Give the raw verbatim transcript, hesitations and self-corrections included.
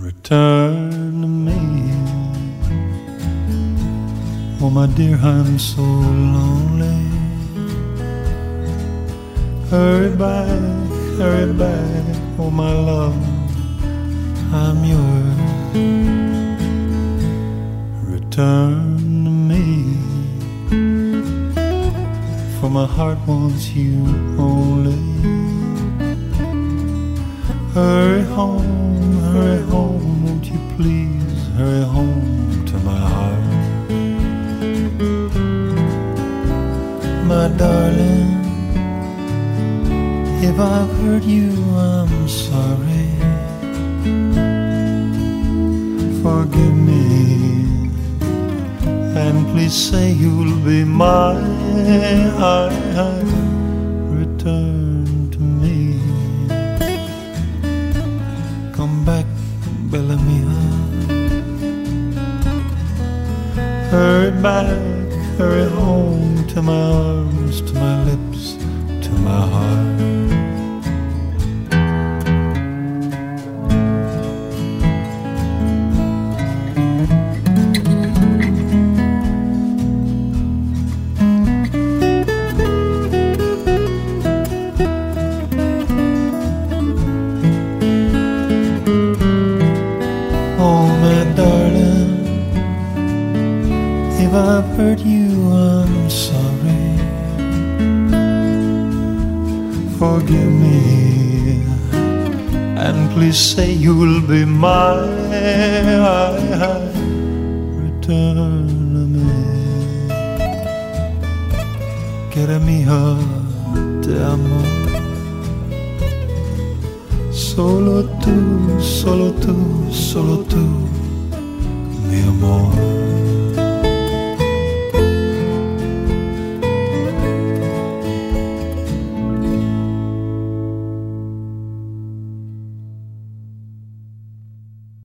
Return to me. Oh my dear, I'm so lonely. Hurry back, hurry back, oh my love, I'm yours. Return to me, for my heart wants you only. Hurry home, hurry home, won't you please hurry home to my heart. My darling, if I've hurt you, I'm sorry. Forgive me, and please say you'll be mine. Return to me. Come back, Bella mia. Hurry back, hurry home to my arms, to my lips, to my heart. Oh, my darling, if I've hurt you, I'm sorry. Forgive me, and please say you'll be mine. Return to me. Quiere mija, te amo. Solo tú, solo tú, solo tú, mi amor.